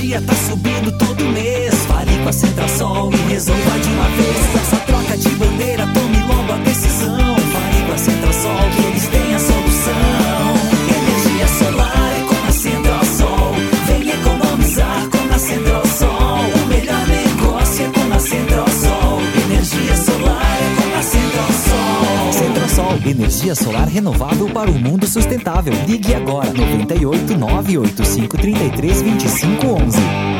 energia tá subindo todo mês. Fale com a Central-Sol e resolva de uma vez. Essa troca de bandeira, tome logo a decisão. Fale com a Central-Sol que eles têm a solução. Energia solar é com a Central-Sol. Vem economizar com a Central-Sol. O melhor negócio é com a Central-Sol. Energia solar é com a Central-Sol. Central-Sol, energia solar renovável para o mundo sustentável. Ligue agora, 98 985 33 25 11.